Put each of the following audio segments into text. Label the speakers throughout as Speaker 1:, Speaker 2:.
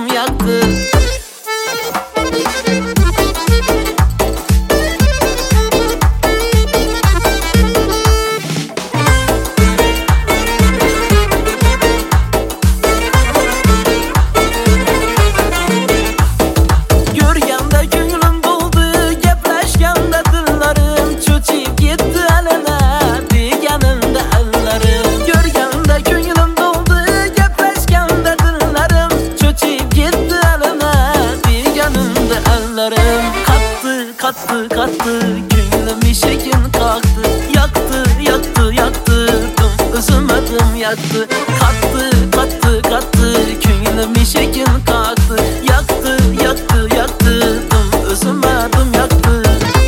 Speaker 1: yaktı. Kattı könlüm şekin kalktı. Yaktı yaktı yaktırdım üzülmedim yaktı. Kattı könlüm şekin kalktı. Yaktı yaktı yaktırdım üzülmedim yaktı.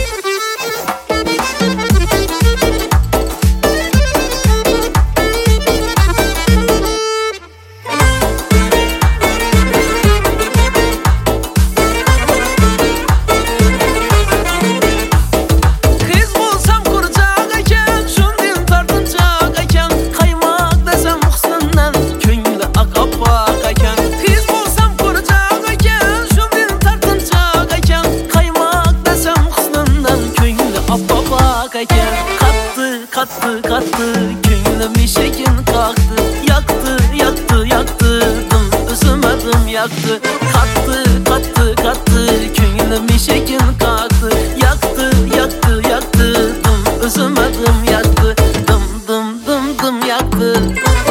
Speaker 1: Kattı könlüm şekin kalktı. Yaktı yaktı yaktırdım üzülmedim yaktı. Kattı könlüm şekin kalktı. Yaktı yaktı yaktırdım üzülmedim yaktı. Dım yaktı.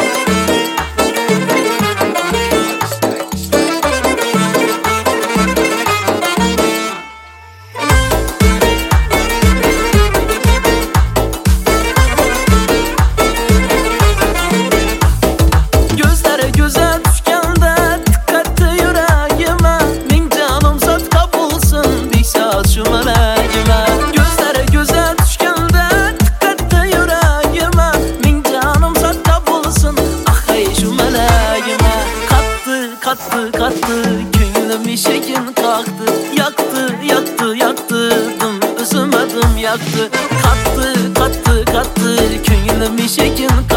Speaker 1: Kattı könlüm şekin kalktı. Yaktı yaktırdım üzülmedim yaktı. Kattı könlüm şekin